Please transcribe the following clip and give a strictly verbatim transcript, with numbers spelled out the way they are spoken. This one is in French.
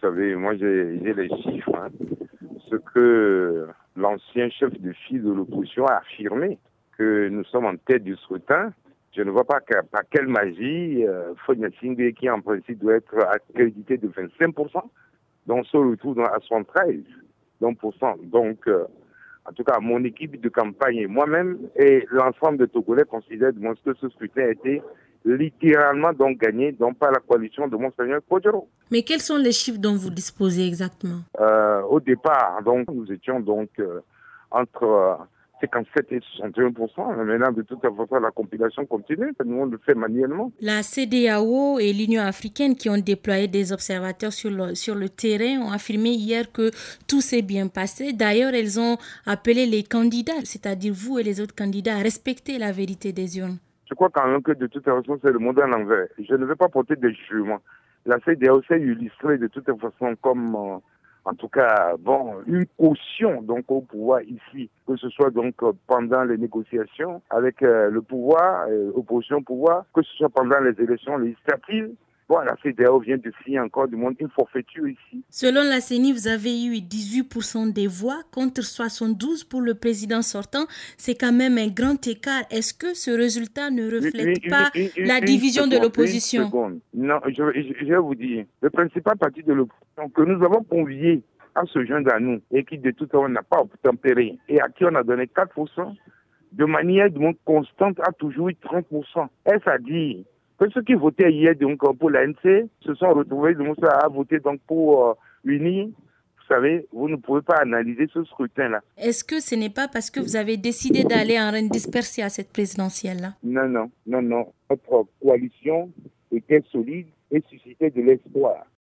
savez, moi j'ai j'ai les chiffres. Hein. Ce que l'ancien chef de file de l'opposition a affirmé, que nous sommes en tête du scrutin. Je ne vois pas que, par quelle magie euh, Fonia Singé, qui en principe doit être accrédité de vingt-cinq pour cent, donc se retrouve à soixante-treize pour cent. Donc, euh, en tout cas, mon équipe de campagne et moi-même et l'ensemble des Togolais considèrent que ce scrutin a été littéralement donc gagné donc par la coalition de Monseigneur Kodjoro. Mais quels sont les chiffres dont vous disposez exactement? euh, Au départ, donc, nous étions donc euh, entre euh, cinquante-sept et soixante et un pour cent. Maintenant, de toute façon, la compilation continue. Nous, on le fait manuellement. La C D A O et l'Union africaine qui ont déployé des observateurs sur le, sur le terrain ont affirmé hier que tout s'est bien passé. D'ailleurs, elles ont appelé les candidats, c'est-à-dire vous et les autres candidats, à respecter la vérité des urnes. Je crois quand même que de toute façon, c'est le monde à l'envers. Je ne vais pas porter des jugements. La C D A O s'est illustrée de toute façon comme... Euh, en tout cas, bon, une caution donc au pouvoir ici, que ce soit donc pendant les négociations avec euh, le pouvoir, euh, opposition pouvoir, que ce soit pendant les élections législatives. Bon, la C D A O vient de signer encore du monde une forfaiture ici. Selon la C E N I, vous avez eu dix-huit pour cent des voix contre soixante-douze pour le président sortant. C'est quand même un grand écart. Est-ce que ce résultat ne reflète une, pas une, une, la une division seconde, de l'opposition? Non, je, je, je vais vous dire, le principal parti de l'opposition que nous avons convié à se joindre à nous et qui de tout temps n'a pas obtempéré et à qui on a donné quatre pour cent, de manière constante a toujours eu trente pour cent. Est-ce à dire que ceux qui votaient hier donc, pour l'A N C se sont retrouvés donc, à voter donc, pour euh, l'Uni? Vous savez, vous ne pouvez pas analyser ce scrutin-là. Est-ce que ce n'est pas parce que vous avez décidé d'aller en reine dispersée à cette présidentielle-là? Non, non, non, non. Notre coalition était solide et suscitait de l'espoir.